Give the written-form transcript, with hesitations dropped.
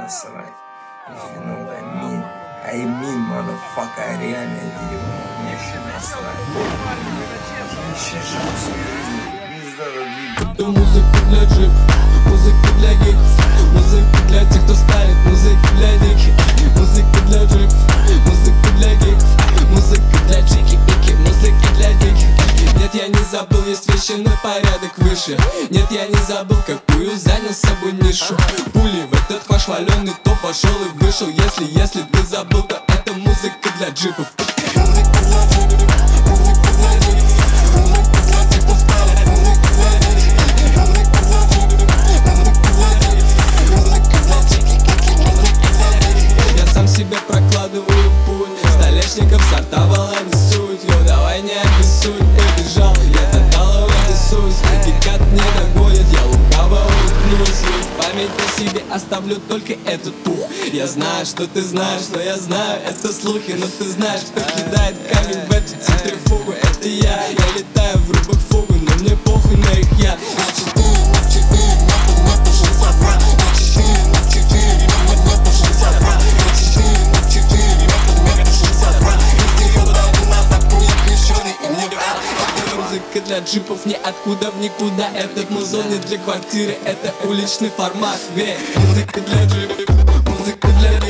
насрать. If you know what I mean. I mean, motherfucker, реально дерьмо. Мне вообще насрать. Вообще шанс. Это музыка для джип, музыка для гиков, музыка для тех, кто ставит, музыка для диких, музыка для джип, музыка для гиков, музыка для чики-пики, музыка для диких. Нет, я не забыл, есть вещи на порядок выше. Нет, я не забыл, какую занял с собой нишу. Пули в этот ваш хваленый топ вошел и вышел. Если ты забыл, то это музыка для джипов. Музыка для джипов, музыка для джипов, музыка для тех, кто ставит, музыка для диких, музыка для джипов, музыка для диких, музыка для чики-пики, музыка для диких. Я сам себе прокладываю путь, столешников сортовала не суть. Йо, давай не обессудь, побежал, я тоталово рисуюсь. Гикат не догонит, я лукаво улыбнусь. И в память о себе оставлю только этот пух. Я знаю, что ты знаешь, что я знаю, это слухи. Но ты знаешь, кто кидает камень в эту центрифугу. Это я летаю в рубах фугу, но мне похуй на их я. Музыка для джипов ниоткуда в никуда. Этот музон не для квартиры, это уличный формат. Музыка для джипов, музыка для